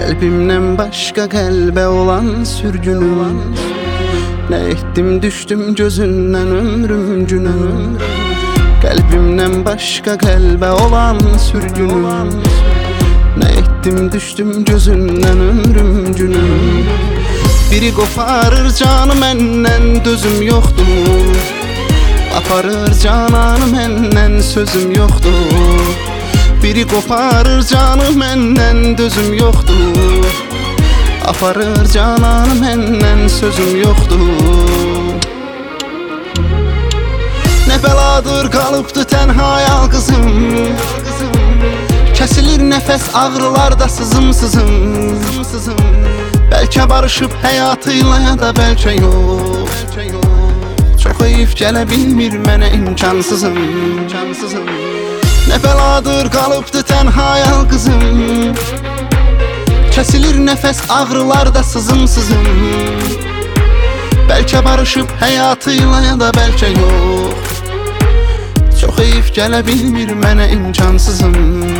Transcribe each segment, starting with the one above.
Kalbimden başka kalbe olan sürgünüm. Ne ettim düştüm gözünden ömrüm günüm. Kalbimden başka kalbe olan sürgünüm. Ne ettim düştüm gözünden ömrüm günüm. Biri koparır canı menden dözüm yoktur. Aparır cananı menden sözüm yoktur. Biri koparır canı menden dözüm yoktur. Aparır cananı menden sözüm yoktur. Ne beladır kalıbdı tenha yalgızım. Kesilir nefes ağrılarda sızım sızım. Belki barışıp hayatıyla ya da belki yok. Çok ayıp gələ bilmir mənə imkansızım. Ne beladır kalıbdı tenha yalgızım. Kesilir nefes ağrılarda sızım sızım. Belki barışıp hayatıyla ya da belki yok. Çok ayıp gələ bilmir mənə imkansızım.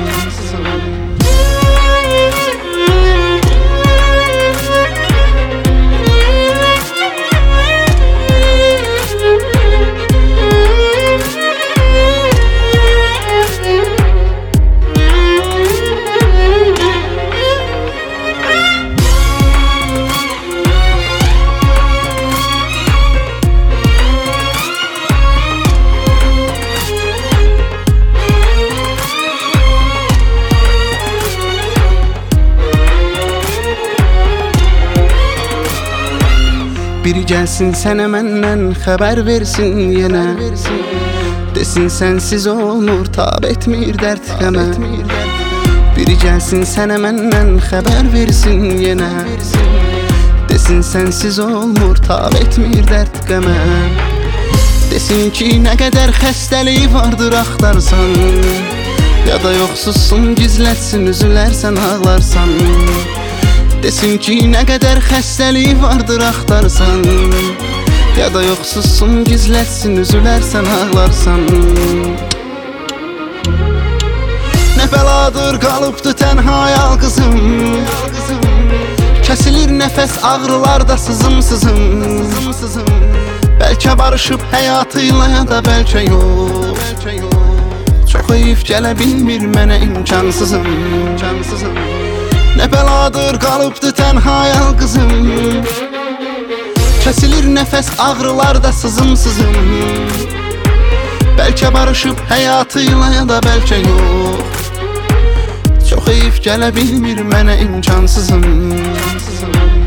Biri gelsin sənə məndən xəbər versin yenə. Desin sensiz olmur tab etmir dert qəmə. Biri gelsin sənə məndən xəbər versin yenə. Desin sensiz olmur tab etmir dert qəmə. Desin ki nə qədər xəstəliyi vardır axtarsan. Ya da yoxsuzsun gizlətsin üzülərsən ağlarsan. Desin ki nə qədər xəstəliyi vardır axtarsan. Ya da yoxsuzsun gizlətsin üzülərsən ağlarsan. Nə beladır qalıbdı tənha yalqızım. Kesilir nəfəs ağrılarda sızım sızım. Bəlkə barışıb həyatıyla ya da bəlkə yox. Çox ayıp gələ bilmir mənə imkansızım. Ne beladır kalıbdı tenha yalgızım. Kesilir nefes ağrılarda sızım sızım. Belki barışıp hayatıyla ya da belki yok. Çok ayıp gələ bilmir mənə imkansızım.